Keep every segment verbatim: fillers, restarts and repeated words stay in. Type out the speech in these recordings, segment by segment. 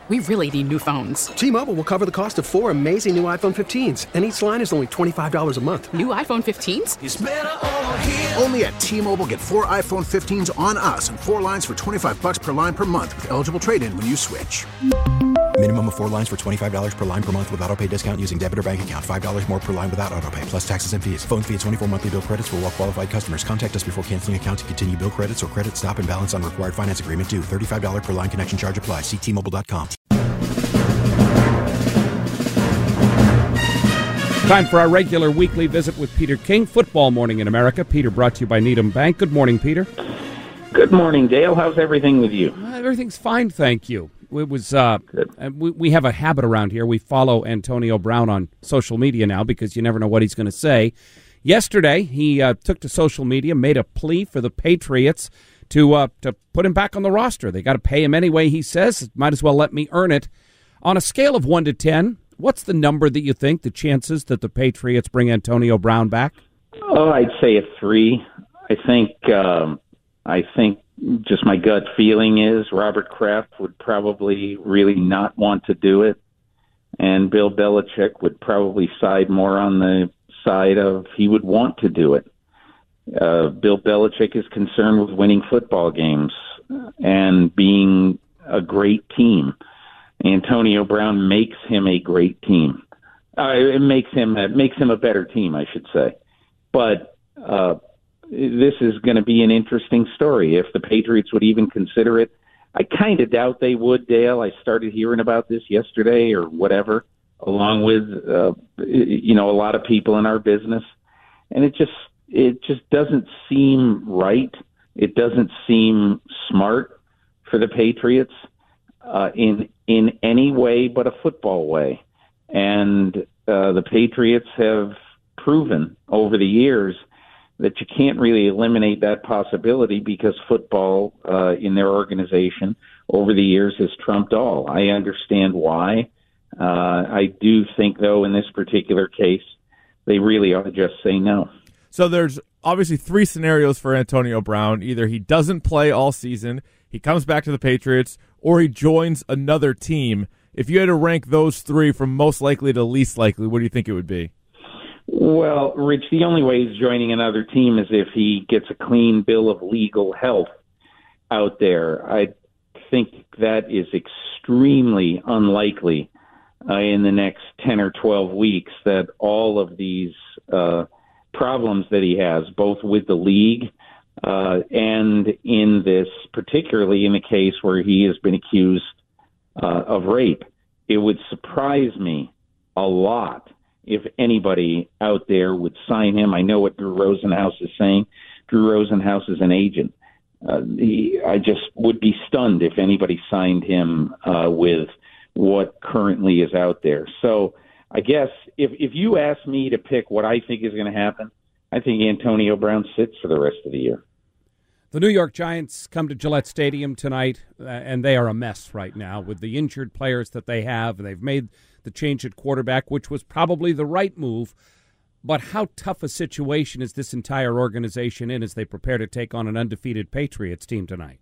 We really need new phones. T-Mobile will cover the cost of four amazing new iPhone fifteens, and each line is only twenty-five dollars a month. New iPhone fifteens? It's better over here. Only at T-Mobile, get four iPhone fifteens on us and four lines for twenty-five dollars per line per month with eligible trade-in when you switch. Minimum of four lines for twenty-five dollars per line per month with autopay discount using debit or bank account. five dollars more per line without autopay, plus taxes and fees. Phone fee at twenty-four monthly bill credits for well-qualified customers. Contact us before canceling account to continue bill credits or credit stop and balance on required finance agreement due. thirty-five dollars per line connection charge applies. See T Mobile dot com. Time for our regular weekly visit with Peter King, Football Morning in America. Peter, brought to you by Needham Bank. Good morning, Peter. Good morning, Dale. How's everything with you? Uh, everything's fine, thank you. It was. Uh, we, we have a habit around here. We follow Antonio Brown on social media now because you never know what he's going to say. Yesterday, he uh, took to social media, made a plea for the Patriots to uh, to put him back on the roster. They got to pay him anyway, he says. Might as well let me earn it. On a scale of one to ten, what's the number that you think, the chances that the Patriots bring Antonio Brown back? Oh, I'd say a three. I think, um, I think just my gut feeling is Robert Kraft would probably really not want to do it, and Bill Belichick would probably side more on the side of he would want to do it. Uh, Bill Belichick is concerned with winning football games and being a great team. Antonio Brown makes him a great team. Uh, it makes him it makes him a better team, I should say. But uh, this is going to be an interesting story. If the Patriots would even consider it, I kind of doubt they would, Dale. I started hearing about this yesterday or whatever, along with uh, you know a lot of people in our business, and it just it just doesn't seem right. It doesn't seem smart for the Patriots uh, in in any way but a football way. And uh, the Patriots have proven over the years that you can't really eliminate that possibility because football uh, in their organization over the years has trumped all. I understand why. Uh, I do think, though, in this particular case, they really ought to just say no. So there's obviously three scenarios for Antonio Brown. Either he doesn't play all season, he comes back to the Patriots, or he joins another team. If you had to rank those three from most likely to least likely, what do you think it would be? Well, Rich, the only way he's joining another team is if he gets a clean bill of legal health out there. I think that is extremely unlikely uh, in the next ten or twelve weeks that all of these uh, problems that he has, both with the league uh, and in this, particularly in the case where he has been accused uh, of rape, it would surprise me a lot if anybody out there would sign him. I know what Drew Rosenhaus is saying. Drew Rosenhaus is an agent. Uh, he, I just would be stunned if anybody signed him uh, with what currently is out there. So I guess if, if you ask me to pick what I think is going to happen, I think Antonio Brown sits for the rest of the year. The New York Giants come to Gillette Stadium tonight, uh, and they are a mess right now with the injured players that they have. They've made the change at quarterback, which was probably the right move. But how tough a situation is this entire organization in as they prepare to take on an undefeated Patriots team tonight?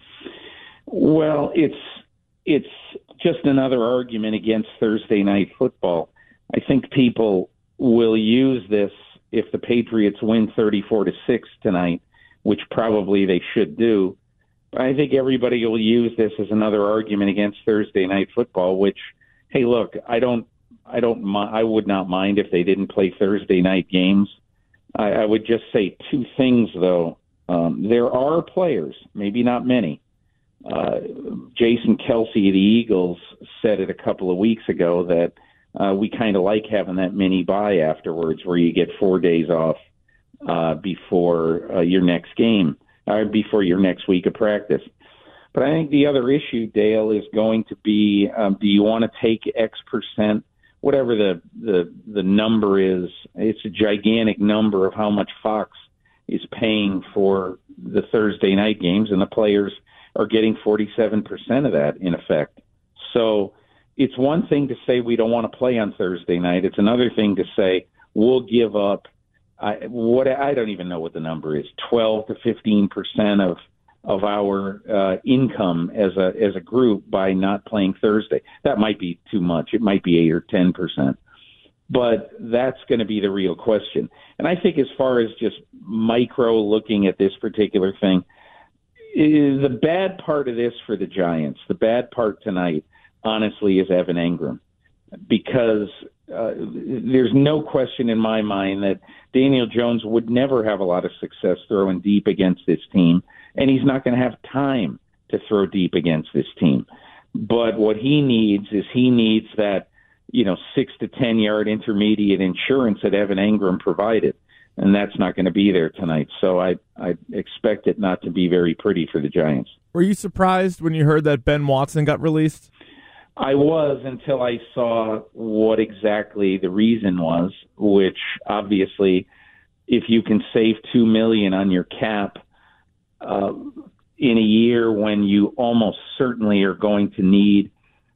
Well, it's it's just another argument against Thursday night football. I think people will use this if the Patriots win thirty-four to six tonight, which probably they should do. But I think everybody will use this as another argument against Thursday night football, which, hey, look, I don't, I don't, I would not mind if they didn't play Thursday night games. I, I would just say two things, though. Um, there are players, maybe not many. Uh, Jason Kelsey of the Eagles said it a couple of weeks ago that uh, we kind of like having that mini bye afterwards where you get four days off uh, before uh, your next game, or before your next week of practice. But I think the other issue, Dale, is going to be, um, do you want to take X percent, whatever the, the, the number is. It's a gigantic number of how much Fox is paying for the Thursday night games, and the players are getting forty-seven percent of that, in effect. So it's one thing to say we don't want to play on Thursday night. It's another thing to say we'll give up, I, what I don't even know what the number is, twelve to fifteen percent of of our uh, income as a as a group by not playing Thursday. That might be too much. It might be eight or ten percent. But that's going to be the real question. And I think as far as just micro looking at this particular thing, the bad part of this for the Giants, the bad part tonight, honestly, is Evan Engram. Because uh, there's no question in my mind that Daniel Jones would never have a lot of success throwing deep against this team, and he's not going to have time to throw deep against this team. But what he needs is he needs that, you know, six to ten yard intermediate insurance that Evan Engram provided, and that's not going to be there tonight. So I I expect it not to be very pretty for the Giants. Were you surprised when you heard that Ben Watson got released? I was, until I saw what exactly the reason was, which obviously, if you can save two million dollars on your cap uh, in a year when you almost certainly are going to need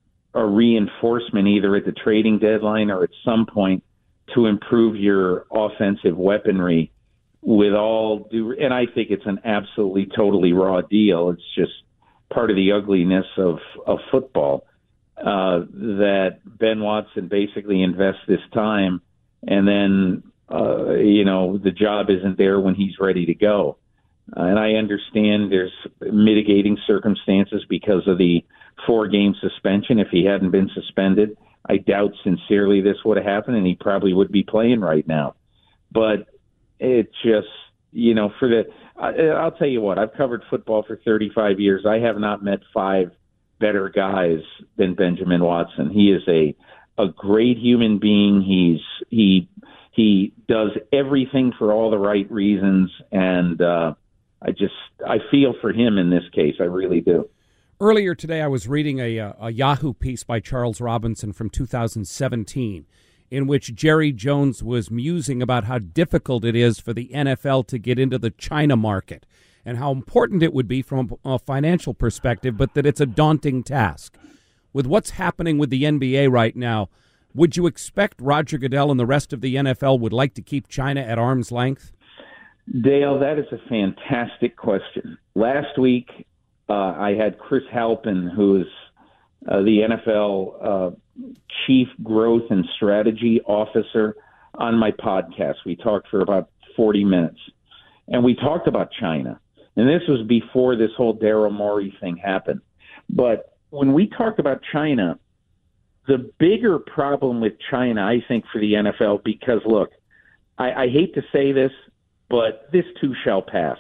a reinforcement either at the trading deadline or at some point to improve your offensive weaponry with all due, and I think it's an absolutely totally raw deal. It's just part of the ugliness of, of football. Uh, that Ben Watson basically invests this time, and then, uh, you know, the job isn't there when he's ready to go. Uh, and I understand there's mitigating circumstances because of the four-game suspension. If he hadn't been suspended, I doubt sincerely this would have happened, and he probably would be playing right now. But it just, you know, for the I, I'll tell you what, I've covered football for thirty-five years. I have not met five better guys than Benjamin Watson. He is a a great human being. He's he he does everything for all the right reasons, and uh, I just I feel for him in this case. I really do. Earlier today, I was reading a, a Yahoo piece by Charles Robinson from two thousand seventeen, in which Jerry Jones was musing about how difficult it is for the N F L to get into the China market, and how important it would be from a financial perspective, but that it's a daunting task. With what's happening with the N B A right now, would you expect Roger Goodell and the rest of the N F L would like to keep China at arm's length? Dale, that is a fantastic question. Last week, uh, I had Chris Halpin, who is uh, the N F L uh, Chief Growth and Strategy Officer, on my podcast. We talked for about forty minutes, and we talked about China. And this was before this whole Daryl Morey thing happened. But when we talk about China, the bigger problem with China, I think, for the N F L, because, look, I, I hate to say this, but this too shall pass.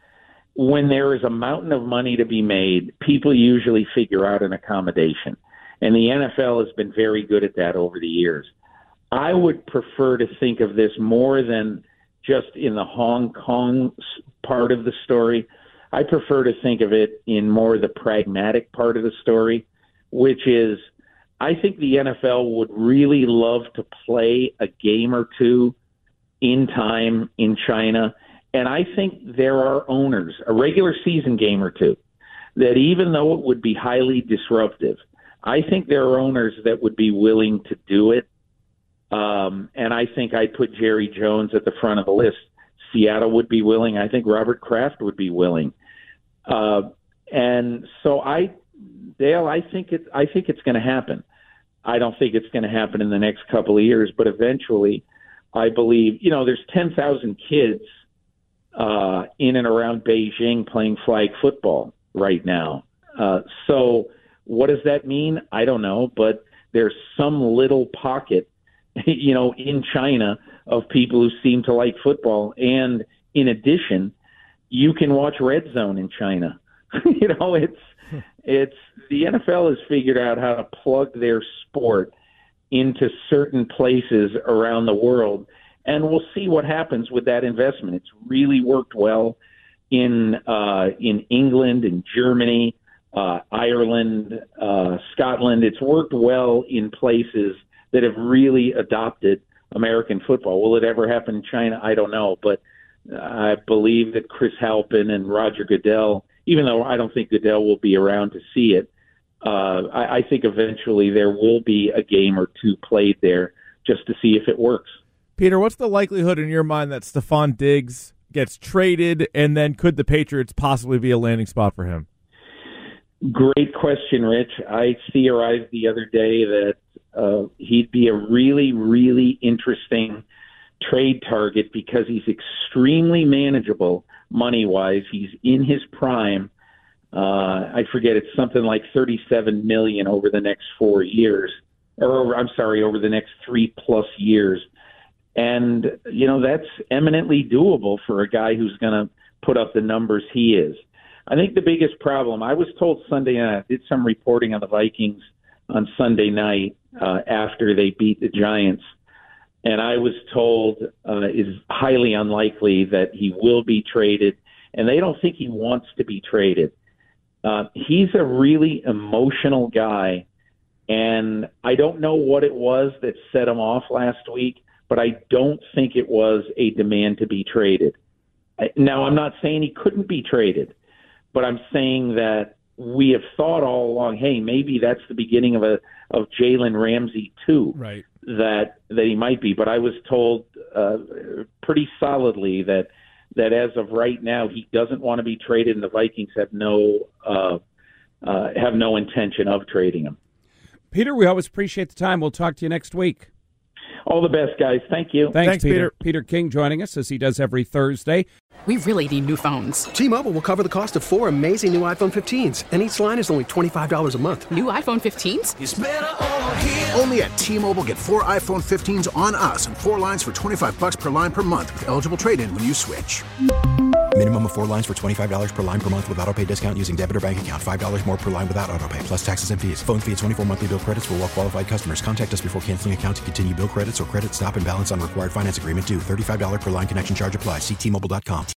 When there is a mountain of money to be made, people usually figure out an accommodation. And the N F L has been very good at that over the years. I would prefer to think of this more than just in the Hong Kong part of the story. I prefer to think of it in more the pragmatic part of the story, which is I think the N F L would really love to play a game or two in time in China. And I think there are owners, a regular season game or two, that even though it would be highly disruptive, I think there are owners that would be willing to do it. Um, and I think I'd put Jerry Jones at the front of the list. Seattle would be willing. I think Robert Kraft would be willing. Uh, and so I, Dale, I think it, I think it's going to happen. I don't think it's going to happen in the next couple of years, but eventually I believe, you know, there's ten thousand kids uh, in and around Beijing playing flag football right now. Uh, so what does that mean? I don't know, but there's some little pocket, you know, in China of people who seem to like football. And in addition, you can watch Red Zone in China. you know, it's, it's, the N F L has figured out how to plug their sport into certain places around the world. And we'll see what happens with that investment. It's really worked well in, uh, in England and Germany, uh, Ireland, uh, Scotland. It's worked well in places that have really adopted American football. Will it ever happen in China? I don't know. But I believe that Chris Halpin and Roger Goodell, even though I don't think Goodell will be around to see it, uh, I, I think eventually there will be a game or two played there just to see if it works. Peter, what's the likelihood in your mind that Stephon Diggs gets traded, and then could the Patriots possibly be a landing spot for him? Great question, Rich. I theorized the other day that uh, he'd be a really, really interesting trade target because he's extremely manageable money-wise. He's in his prime. Uh, I forget, it's something like thirty-seven million dollars over the next four years. Or, I'm sorry, over the next three-plus years. And, you know, that's eminently doable for a guy who's going to put up the numbers he is. I think the biggest problem, I was told Sunday night, I did some reporting on the Vikings on Sunday night uh, after they beat the Giants, and I was told uh, is highly unlikely that he will be traded, and they don't think he wants to be traded. Uh, he's a really emotional guy, and I don't know what it was that set him off last week, but I don't think it was a demand to be traded. Now, I'm not saying he couldn't be traded, but I'm saying that we have thought all along, hey, maybe that's the beginning of a of Jalen Ramsey too, right? That that he might be. But I was told uh, pretty solidly that that as of right now, he doesn't want to be traded, and the Vikings have no uh, uh, have no intention of trading him. Peter, we always appreciate the time. We'll talk to you next week. All the best, guys. Thank you. Thanks, Thanks Peter. Peter. Peter King joining us as he does every Thursday. We really need new phones. T-Mobile will cover the cost of four amazing new iPhone fifteens, and each line is only twenty-five dollars a month. New iPhone fifteens? Only at T-Mobile, get four iPhone fifteens on us and four lines for twenty-five bucks per line per month with eligible trade-in when you switch. Minimum of four lines for twenty-five dollars per line per month with autopay discount using debit or bank account. five dollars more per line without autopay, plus taxes and fees. Phone fee at twenty-four monthly bill credits for well-qualified customers. Contact us before canceling account to continue bill credits or credit stop and balance on required finance agreement due. thirty-five dollars per line connection charge applies. See T Mobile dot com.